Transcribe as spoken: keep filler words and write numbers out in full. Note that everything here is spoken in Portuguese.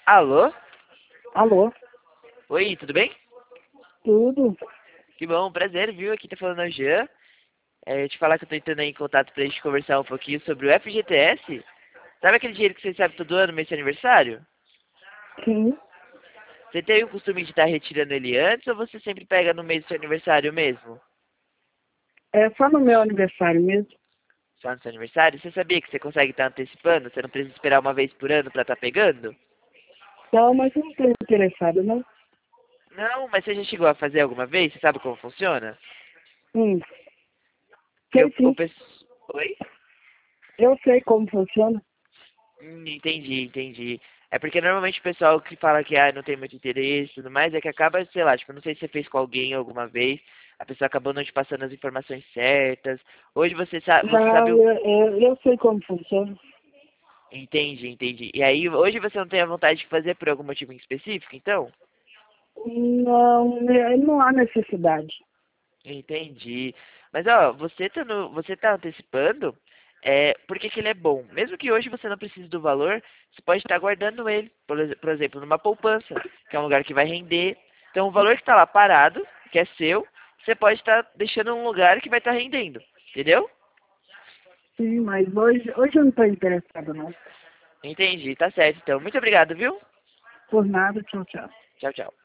Alô? Alô, Oi, tudo bem? tudo? Que bom, prazer, viu? Aqui tá falando é o Jean. É, te falar que eu tô entrando aí em contato pra gente conversar um pouquinho sobre o F G T S. Sabe aquele dinheiro que você recebe todo ano, mês de aniversário? Sim. Você tem o costume de estar retirando ele antes ou você sempre pega no mês do seu aniversário mesmo? É só no meu aniversário mesmo. Só no seu aniversário? Você sabia que você consegue estar antecipando? Você não precisa esperar uma vez por ano pra estar pegando? Não, mas eu não estou interessado, não. Não, mas você já chegou a fazer alguma vez? Você sabe como funciona? Hum, Porque sei o, o sim. pessoal... Oi? Eu sei como funciona. Hum, entendi, entendi. É porque normalmente o pessoal que fala que ah, não tem muito interesse e tudo mais, é que acaba, sei lá, tipo, não sei se você fez com alguém alguma vez, a pessoa acabou não te passando as informações certas. Hoje você sabe, você sabe Não, o... eu, eu, eu sei como funciona. Entendi, entendi. E aí, hoje você não tem a vontade de fazer por algum motivo em específico, então? Não, né, não há necessidade. Entendi. Mas ó, você tá no, você tá antecipando, é, porque que ele é bom. Mesmo que hoje você não precise do valor, você pode estar guardando ele, por, exe- por exemplo, numa poupança, que é um lugar que vai render. Então o valor que está lá parado, que é seu, você pode estar deixando num lugar que vai estar rendendo. Entendeu? Sim, mas hoje, hoje eu não estou interessado, não. Entendi, tá certo. Então, muito obrigado, viu? Por nada, tchau, tchau. Tchau, tchau.